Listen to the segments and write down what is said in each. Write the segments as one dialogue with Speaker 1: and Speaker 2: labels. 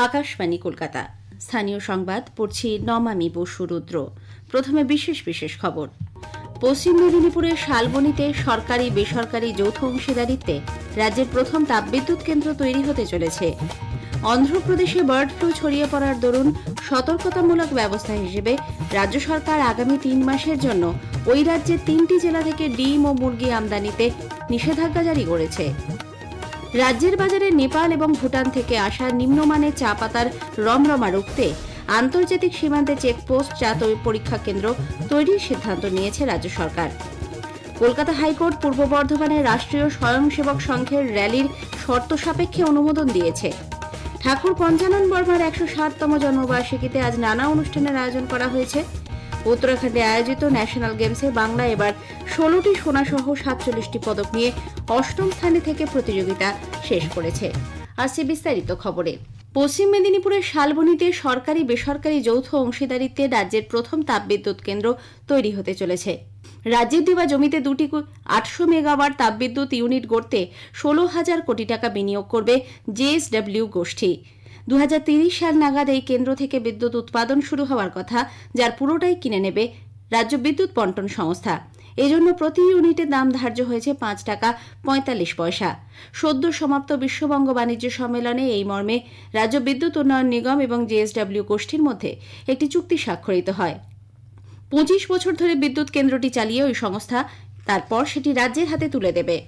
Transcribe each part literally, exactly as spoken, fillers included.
Speaker 1: আকাশবাণী কলকাতা। স্থানীয় সংবাদ পড়ছি নমামি বসু রুদ্র। প্রথমে বিশেষ বিশেষ খবর। পশ্চিম মেদিনীপুরের শালবনীতে সরকারি বেসরকারি যৌথ অংশীদারিত্বে রাজ্যের প্রথম তাপবিদ্যুৎ কেন্দ্র তৈরি হতে চলেছে। অন্ধ্রপ্রদেশে বার্ড ফ্লু ছড়িয়ে পড়ার দরুন সতর্কতামূলক ব্যবস্থা হিসেবে রাজ্য সরকার আগামী তিন মাসের জন্য ওই রাজ্যের তিনটি জেলা থেকে ডিম ও মুরগি আমদানিতে নিষেধাজ্ঞা জারি করেছে। রাজ্যের বাজারে নেপাল এবং ভুটান থেকে আসা নিম্নমানের চা পাতার রমরমা রুখতে আন্তর্জাতিক সীমান্তে চেকপোস্ট চা পরীক্ষা কেন্দ্র তৈরির সিদ্ধান্ত নিয়েছে রাজ্য সরকার। কলকাতা হাইকোর্ট পূর্ব বর্ধমানের রাষ্ট্রীয় স্বয়ংসেবক সংঘের র্যালির শর্ত সাপেক্ষে অনুমোদন দিয়েছে। ঠাকুর পঞ্চানন বর্মার একশো ষাটতম জন্মবার্ষিকীতে আজ নানা অনুষ্ঠানের আয়োজন করা হয়েছে। উত্তরাখণ্ডে আয়োজিত ন্যাশনাল গেমসে বাংলা এবার ষোলোটি সোনাসহ সাতচল্লিশটি পদক নিয়ে অষ্টম স্থানে থেকে প্রতিযোগিতা শেষ করেছে। আসছে বিস্তারিত খবরে। পশ্চিম মেদিনীপুরের শালবনীতে সরকারি বেসরকারি যৌথ অংশীদারিত্বে রাজ্যের প্রথম তাপবিদ্যুৎ কেন্দ্র তৈরি হতে চলেছে। রাজ্যের দেওয়া জমিতে দুটি আটশো মেগাওয়াট তাপবিদ্যুৎ ইউনিট গড়তে ষোলো হাজার কোটি টাকা বিনিয়োগ করবে জেএসডব্লিউ গোষ্ঠী। দু হাজার তিরিশ সাল নাগাদ এই কেন্দ্র থেকে বিদ্যুৎ উৎপাদন শুরু হওয়ার কথা, যার পুরোটাই কিনে নেবে রাজ্য বিদ্যুৎ বন্টন সংস্থা। এজন্য প্রতি ইউনিটের দাম ধার্য হয়েছে পাঁচ টাকা পঁয়তাল্লিশ পয়সা। সদ্য সমাপ্ত বিশ্ববঙ্গ বাণিজ্য সম্মেলনে এই মর্মে রাজ্য বিদ্যুৎ উন্নয়ন নিগম এবং জেএসডব্লিউ গোষ্ঠীর মধ্যে একটি চুক্তি স্বাক্ষরিত হয়। পঁচিশ বছর ধরে বিদ্যুৎ কেন্দ্রটি চালিয়ে ওই সংস্থা তারপর সেটি রাজ্যের হাতে তুলে দেবে।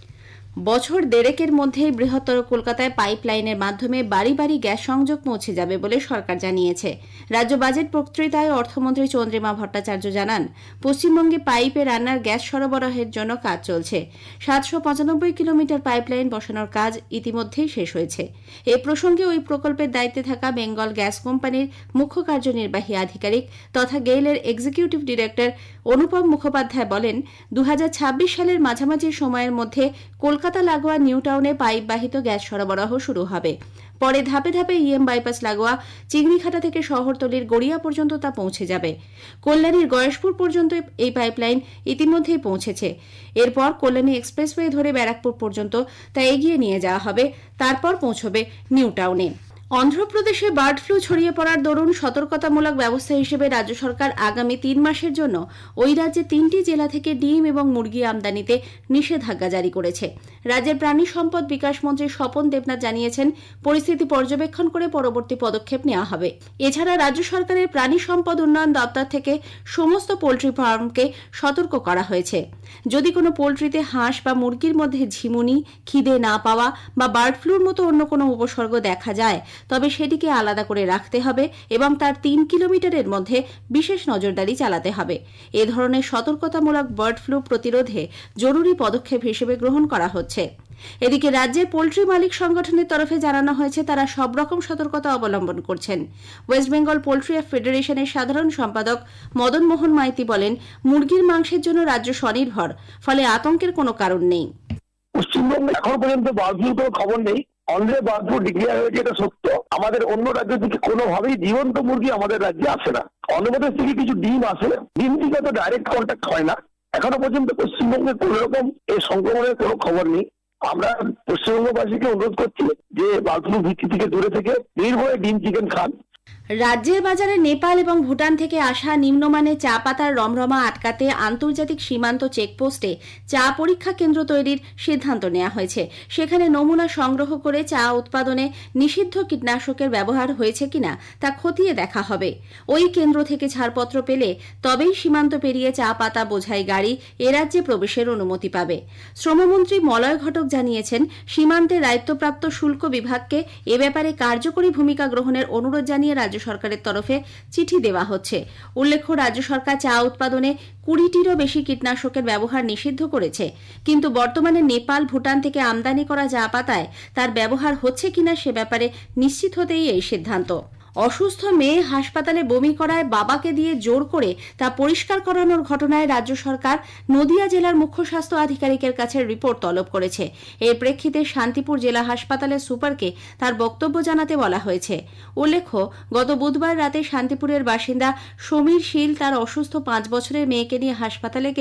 Speaker 1: বছর দেড়েকের মধ্যেই বৃহত্তর কলকাতায় পাইপ লাইনের মাধ্যমে বাড়ি বাড়ি গ্যাস সংযোগ পৌঁছে যাবে বলে সরকার জানিয়েছে। রাজ্য বাজেট বক্তৃতায় অর্থমন্ত্রী চন্দ্রিমা ভট্টাচার্য জানান, পশ্চিমবঙ্গে পাইপে রান্নার গ্যাস সরবরাহের জন্য কাজ চলছে। সাতশো পঁচানব্বই কিলোমিটার পাইপলাইন বসানোর কাজ ইতিমধ্যেই শেষ হয়েছে। এ প্রসঙ্গে ওই প্রকল্পের দায়িত্বে থাকা বেঙ্গল গ্যাস কোম্পানির মুখ্য কার্যনির্বাহী আধিকারিক তথা গেইলের এক্সিকিউটিভ ডিরেক্টর অনুপম মুখোপাধ্যায় বলেন, দু হাজার ছাব্বিশ সালের মাঝামাঝি সময়ের মধ্যে কলকাতা লাগোয়া নিউ টাউনে পাইপ বাহিত গ্যাস সরবরাহ শুরু হবে। পরে ধাপে ধাপে ইএম বাইপাস লাগোয়া চিংড়িঘাটা থেকে শহরতলির গড়িয়া পর্যন্ত তা পৌঁছে যাবে। কল্যাণীর গয়েশপুর পর্যন্ত এই পাইপলাইন ইতিমধ্যেই পৌঁছেছে। এরপর কল্যাণী এক্সপ্রেসওয়ে ধরে ব্যারাকপুর পর্যন্ত তা এগিয়ে নিয়ে যাওয়া হবে, তারপর পৌঁছবে নিউ টাউনে। অন্ধ্রপ্রদেশে বার্ড ফ্লু ছড়িয়ে পড়ার দরুন সতর্কতামূলক ব্যবস্থা হিসেবে রাজ্য সরকার আগামী তিন মাসের জন্য ওই রাজ্যে তিনটি জেলা থেকে ডিম এবং মুরগি আমদানিতে নিষেধাজ্ঞা জারি করেছে। রাজ্যের প্রাণী সম্পদ বিকাশ মন্ত্রী স্বপন দেবনাথ জানিয়েছেন, পরিস্থিতি পর্যবেক্ষণ করে পরবর্তী পদক্ষেপ নেওয়া হবে। এছাড়া রাজ্য সরকারের প্রাণী সম্পদ উন্নয়ন দপ্তর থেকে সমস্ত পোল্ট্রি ফার্মকে সতর্ক করা হয়েছে। যদি কোনো পোল্ট্রিতে হাঁস বা মুরগির মধ্যে ঝিমুনি, খিদে না পাওয়া বা বার্ড ফ্লুর মতো অন্য কোনো উপসর্গ দেখা যায়, তবে সেটিকে আলাদা করে রাখতে হবে এবং তার তিন কিলোমিটারের মধ্যে বিশেষ নজরদারি চালাতে হবে। এ ধরনের সতর্কতামূলক বার্ড ফ্লু প্রতিরোধে জরুরি পদক্ষেপ হিসেবে গ্রহণ করা হচ্ছে। এদিকে রাজ্যের পোল্ট্রি মালিক সংগঠনের তরফে জানানো হয়েছে, তারা সব রকম সতর্কতা অবলম্বন করছেন। ওয়েস্ট বেঙ্গল পোল্ট্রি ফেডারেশনের সাধারণ সম্পাদক মদন মোহন মাইতি বলেন, মুরগির মাংসের জন্য রাজ্য স্বনির্ভর, ফলে আতঙ্কের কোনো কারণ নেই।
Speaker 2: পশ্চিমবঙ্গে এখনো পর্যন্ত বার্ড ফ্লুর কোনো খবর নেই। অন্ধ্রে বার্ড ফ্লু ডিক্লেয়ার হয়েছে, এটা সত্য। আমাদের অন্য রাজ্য থেকে কোনোভাবেই জীবন্ত মুরগি আমাদের রাজ্যে আসে না। অন্ধ্রপ্রদেশ থেকে কিছু ডিম আসে, ডিম থেকে তো ডাইরেক্ট কন্ট্যাক্ট হয় না। এখনো পর্যন্ত পশ্চিমবঙ্গে কোন রকম এই সংক্রমণের কোনো খবর নেই। আমরা পশ্চিমবঙ্গবাসীকে অনুরোধ করছি যে বার্ড ফ্লু ভীতি থেকে দূরে থেকে নির্ভয়ে ডিম চিকেন খান।
Speaker 1: রাজ্যের বাজারে নেপাল এবং ভুটান থেকে আসা নিম্নমানের চা পাতার রমরমা আটকাতে আন্তর্জাতিক সীমান্ত চেকপোস্টে চা পরীক্ষা কেন্দ্র তৈরির সিদ্ধান্ত নেওয়া হয়েছে। সেখানে নমুনা সংগ্রহ করে চা উৎপাদনে নিষিদ্ধ কীটনাশকের ব্যবহার হয়েছে কিনা তা খতিয়ে দেখা হবে। ওই কেন্দ্র থেকে ছাড়পত্র পেলে তবেই সীমান্ত পেরিয়ে চা পাতা বোঝাই গাড়ি এ রাজ্যে প্রবেশের অনুমতি পাবে। শ্রমমন্ত্রী মলয় ঘটক জানিয়েছেন, সীমান্তে দায়িত্বপ্রাপ্ত শুল্ক বিভাগকে এ ব্যাপারে কার্যকরী ভূমিকা গ্রহণের অনুরোধ জানিয়ে রাজ্য সরকারের তরফে চিঠি দেওয়া হচ্ছে। উল্লেখ্য, রাজ্য সরকার চা উৎপাদনে কুড়িটিরও বেশি কীটনাশকের ব্যবহার নিষিদ্ধ করেছে, কিন্তু বর্তমানে নেপাল ভুটান থেকে আমদানি করা চা পাতায় তার ব্যবহার হচ্ছে কিনা সে ব্যাপারে নিশ্চিত হতেই এই সিদ্ধান্ত। অসুস্থ মেয়ে হাসপাতালে বমি করায় বাবাকে দিয়ে জোর করে তা পরিষ্কার করানোর ঘটনায় রাজ্য সরকার নদিয়া জেলার মুখ্য স্বাস্থ্য আধিকারিকের কাছে রিপোর্ট তলব করেছে। এর প্রেক্ষিতে শান্তিপুর জেলা হাসপাতালের সুপারকে তার বক্তব্য জানাতে বলা হয়েছে। উল্লেখ্য, গত বুধবার রাতে শান্তিপুরের বাসিন্দা সমীর শীল তার অসুস্থ পাঁচ বছরের মেয়েকে নিয়ে হাসপাতালে গেলে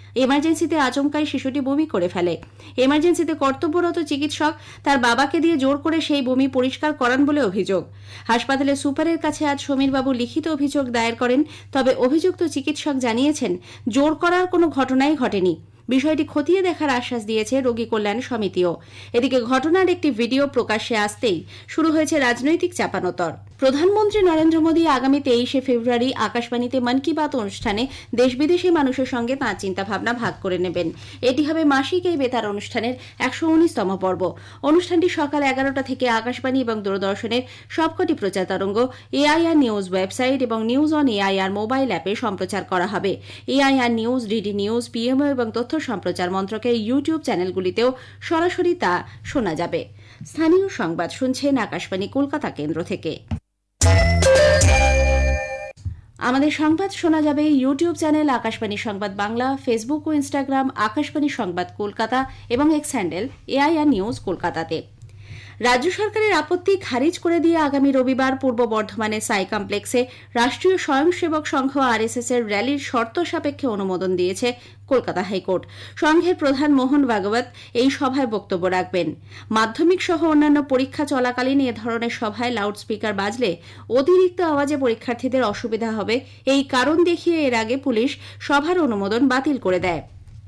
Speaker 1: এমার্জেন্সিতে আচমকাই শিশুটি বমি করে ফেলে। এমার্জেন্সিতে কর্তব্যরত চিকিৎসক তার বাবাকে দিয়ে জোর করে সেই বমি পরিষ্কার করান বলে অভিযোগ। হাসপাতালে সুপারের কাছে আজ সমীরবাবু লিখিত অভিযোগ দায়ের করেন। তবে অভিযুক্ত চিকিৎসক জানিয়েছেন, জোর করার কোনো ঘটনাই ঘটেনি। বিষয়টি খতিয়ে দেখার আশ্বাস দিয়েছে রোগী কল্যাণ সমিতিও। এদিকে ঘটনার একটি ভিডিও প্রকাশ্যে আসতেই শুরু হয়েছে রাজনৈতিক চাপানোতর। প্রধানমন্ত্রী নরেন্দ্র মোদী আগামী তেইশে ফেব্রুয়ারি আকাশবাণীতে মন কি বাত অনুষ্ঠানে দেশ বিদেশি মানুষের সঙ্গে তাঁর চিন্তাভাবনা ভাগ করে নেবেন। এটি হবে মাসিক এই বেতার অনুষ্ঠানের একশো উনিশতম পর্ব। অনুষ্ঠানটি সকাল এগারোটা থেকে আকাশবাণী এবং দূরদর্শনের সবকটি প্রচার তরঙ্গ, এআইআর নিউজ ওয়েবসাইট এবং নিউজ অন এআইআর মোবাইল অ্যাপে সম্প্রচার করা হবে। AIR news, DD news, PMO এবং তথ্য সম্প্রচার মন্ত্রকের ইউটিউব চ্যানেলগুলিতেও সরাসরি তা শোনা যাবে। স্থানীয় সংবাদ শুনছেন আকাশবাণী কলকাতা কেন্দ্র থেকে। আমাদের সংবাদ শোনা যাবে ইউটিউব চ্যানেল আকাশবাণী সংবাদ বাংলা, ফেসবুক ও ইনস্টাগ্রাম আকাশবাণী সংবাদ কলকাতা এবং এক্স হ্যান্ডেল এআইআর নিউজ কলকাতাতে। রাজ্য সরকারের আপত্তি খারিজ করে দিয়ে আগামী রবিবার পূর্ব বর্ধমানের সাই কমপ্লেক্সে রাষ্ট্রীয় স্বয়ংসেবক সংঘ আরএসএস এর র্যালির শর্ত সাপেক্ষে অনুমোদন দিয়েছে কলকাতা হাইকোর্ট। সংঘের প্রধান মোহন ভাগবত এই সভায় বক্তব্য রাখবেন। মাধ্যমিক সহ অন্যান্য পরীক্ষা চলাকালীন এ ধরনের সভায় লাউডস্পিকার বাজলে অতিরিক্ত আওয়াজে পরীক্ষার্থীদের অসুবিধা হবে, এই কারণ দেখিয়ে এর আগে পুলিশ সভার অনুমোদন বাতিল করে দেয়।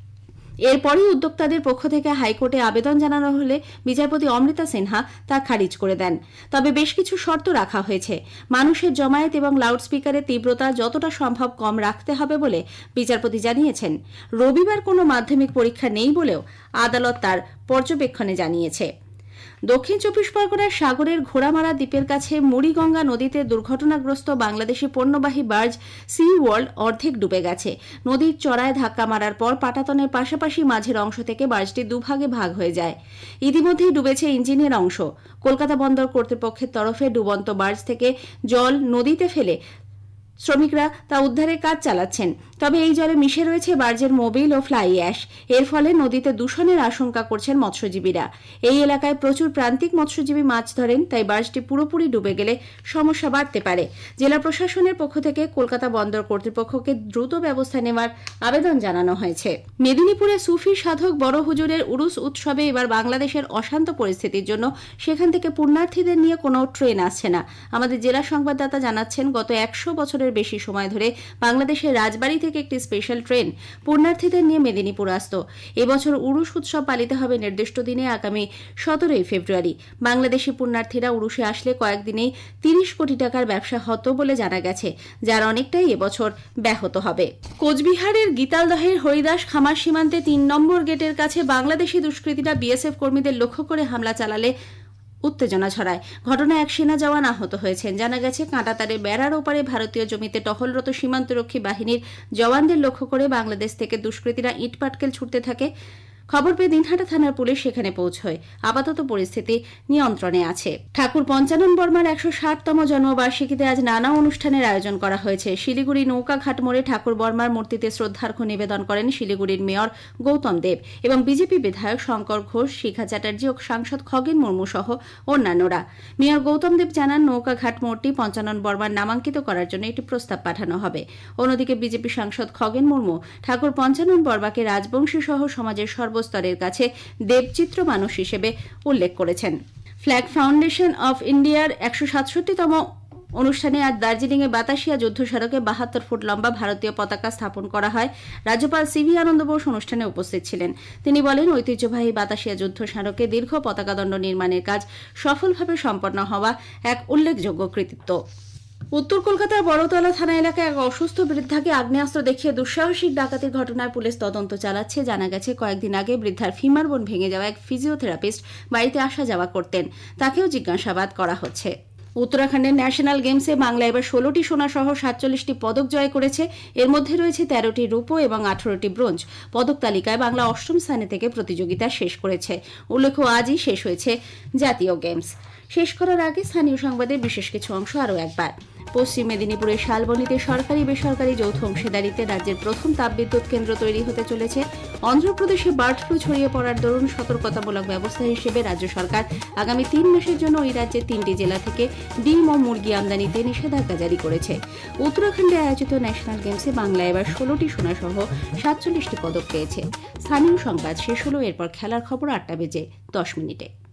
Speaker 1: এরপরই উদ্যোক্তাদের পক্ষ থেকে হাইকোর্টে আবেদন জানানো হলে বিচারপতি অমৃতা সিনহা তা খারিজ করে দেন। তবে বেশ কিছু শর্ত রাখা হয়েছে। মানুষের জমায়েত এবং লাউডস্পিকারের তীব্রতা যতটা সম্ভব কম রাখতে হবে বলে বিচারপতি জানিয়েছেন। রবিবার কোনো মাধ্যমিক পরীক্ষা নেই বলেও আদালত তার পর্যবেক্ষণে জানিয়েছে। দক্ষিণ চব্বিশ পরগনার সাগরের ঘোড়ামারা দ্বীপের কাছে মুড়িগঙ্গা নদীতে দুর্ঘটনাগ্রস্ত বাংলাদেশি পণ্যবাহী বার্জ সি ওয়ার্ল্ড অর্ধেক ডুবে গেছে। নদীর চড়ায় ধাক্কা মারার পর পাটাতনের পাশাপাশি মাঝের অংশ থেকে বার্জটি দুভাগে ভাগ হয়ে যায়। ইতিমধ্যেই ডুবেছে ইঞ্জিনের অংশ। কলকাতা বন্দর কর্তৃপক্ষের তরফে ডুবন্ত বার্জ থেকে জল নদীতে ফেলে শ্রমিকরা তা উদ্ধারের কাজ চালাচ্ছেন। তবে এই জলে মিশে রয়েছে বার্জের মোবিল ও ফ্লাই অ্যাশ। এর ফলে নদীতে দূষণের আশঙ্কা করছেন মৎস্যজীবীরা। এই এলাকায় প্রচুর প্রান্তিক মৎস্যজীবী মাছ ধরেন, তাই বার্জটি পুরোপুরি ডুবে গেলে সমস্যা বাড়তে পারে। জেলা প্রশাসনের পক্ষ থেকে কলকাতা বন্দর কর্তৃপক্ষকে দ্রুত ব্যবস্থা নেওয়ার আবেদন জানানো হয়েছে। মেদিনীপুরে সুফি সাধক বড় হুজুরের উরুস উৎসবে এবার বাংলাদেশের অশান্ত পরিস্থিতির জন্য সেখান থেকে পুণ্যার্থীদের নিয়ে কোনো ট্রেন আসছে না। আমাদের জেলা সংবাদদাতা জানাচ্ছেন, গত একশো বছরের বেশি সময় ধরে বাংলাদেশের রাজবাড়ী থেকে একটি স্পেশাল ট্রেন পুণ্যার্থীদের নিয়ে মেদিনীপুর আসত। এবছর উরুস উৎসব পালিত হবে নির্দিষ্ট দিনে আগামী সতেরোই ফেব্রুয়ারি। বাংলাদেশি পুণ্যার্থীরা উরুসে আসলে কয়েকদিনেই তিরিশ কোটি টাকার ব্যবসা হতো বলে জানা গেছে, যার অনেকটাই এবছর ব্যাহত হবে। কোচবিহারের গীতালদহের হরিদাস খামার সীমান্তে তিন নম্বর গেটের কাছে বাংলাদেশি দুষ্কৃতীরা বিএসএফ কর্মীদের লক্ষ্য করে হামলা চালালে উত্তেজনা ছড়ায়। ঘটনায় এক সেনা জওয়ান আহত হয়েছেন। জানা গেছে, কাঁটাতারের বেড়ার ওপারে ভারতীয় জমিতে টহলরত সীমান্তরক্ষী বাহিনীর জওয়ানদের লক্ষ্য করে বাংলাদেশ থেকে দুষ্কৃতীরা ইট পাটকেল ছুটতে থাকে। খবর পেয়ে দিনহাটা থানার পুলিশ সেখানে পৌঁছয়। আপাতত পরিস্থিতি নিয়ন্ত্রণে আছে। ঠাকুর পঞ্চানন বর্মার একশো ষাটতম জন্মবার্ষিকীতে আজ নানা অনুষ্ঠানের আয়োজন করা হয়েছে। শিলিগুড়ি নৌকাঘাট মোড়ে ঠাকুর বর্মার মূর্তিতে শ্রদ্ধার্ঘ্য নিবেদন করেন শিলিগুড়ির মেয়র গৌতম দেব এবং বিজেপি বিধায়ক শঙ্কর ঘোষ, শিখা চ্যাটার্জি ও সাংসদ খগেন মুর্মু সহ অন্যান্যরা। মেয়র গৌতম দেব জানান, নৌকাঘাট মোড়টি পঞ্চানন বর্মার নামাঙ্কিত করার জন্য একটি প্রস্তাব পাঠানো হবে। অন্যদিকে বিজেপি সাংসদ খগেন মুর্মু ঠাকুর পঞ্চানন বর্মাকে রাজবংশী সহ সমাজের সর্ব স্তরের কাছে দেবচিত্র মানুষ হিসেবে উল্লেখ করেছেন। ফ্ল্যাগ ফাউন্ডেশন অফ ইন্ডিয়ার একশো সাতষট্টিতম অনুষ্ঠানে আজ দার্জিলিংয়ে বাতাসিয়া যুদ্ধ স্মারকে বাহাত্তর ফুট লম্বা ভারতীয় পতাকা স্থাপন করা হয়। রাজ্যপাল সিভি আনন্দ বোস অনুষ্ঠানে উপস্থিত ছিলেন। তিনি বলেন, ঐতিহ্যবাহী বাতাসিয়া যুদ্ধ স্মারকে দীর্ঘ পতাকাদণ্ড নির্মাণের কাজ সফলভাবে সম্পন্ন হওয়া এক উল্লেখযোগ্য কৃতিত্ব। উত্তর কলকাতার বড়তলা থানা এলাকায় এক অসুস্থ বৃদ্ধাকে আগ্নেয়াস্ত্র দেখিয়ে দুঃসাহসিক ডাকাতির ঘটনায় পুলিশ তদন্ত চালাচ্ছে। জানা গেছে, কয়েকদিন আগে বৃদ্ধার ফিমার বোন ভেঙে যাওয়া এক ফিজিওথেরাপিস্ট বাড়িতে আসা যাওয়া করতেন। তাকেও জিজ্ঞাসাবাদ করা হচ্ছে। উত্তরাখণ্ডের ন্যাশনাল গেমসে বাংলা এবার ষোলোটি সোনা সহ সাতচল্লিশটি পদক জয় করেছে। এর মধ্যে রয়েছে তেরোটি রূপো এবং আঠারোটি ব্রোঞ্জ। পদক তালিকায় বাংলা অষ্টম স্থানে থেকে প্রতিযোগিতা শেষ করেছে। উল্লেখ্য, আজই শেষ হয়েছে জাতীয় গেমস। শেষ করার আগে স্থানীয় সংবাদের বিশেষ কিছু অংশ আরও একবার। পশ্চিম মেদিনীপুরের শালবনীতে সরকারি বেসরকারি যৌথ অংশীদারিত্বে রাজ্যের প্রথম তাপবিদ্যুৎ কেন্দ্র তৈরি হতে চলেছে। অন্ধ্রপ্রদেশে বার্ড ফ্লু ছড়িয়ে পড়ার দরুন সতর্কতামূলক ব্যবস্থা হিসেবে রাজ্য সরকার আগামী তিন মাসের জন্য ওই রাজ্যের তিনটি জেলা থেকে ডিম ও মুরগি আমদানিতে নিষেধাজ্ঞা জারি করেছে। উত্তরাখণ্ডে আয়োজিত ন্যাশনাল গেমসে বাংলা এবার ষোলোটি সোনা সহ সাতচল্লিশটি পদক পেয়েছে। স্থানীয় সংবাদ শেষ হলো, এরপর খেলার খবর আটটা বেজে দশ মিনিটে।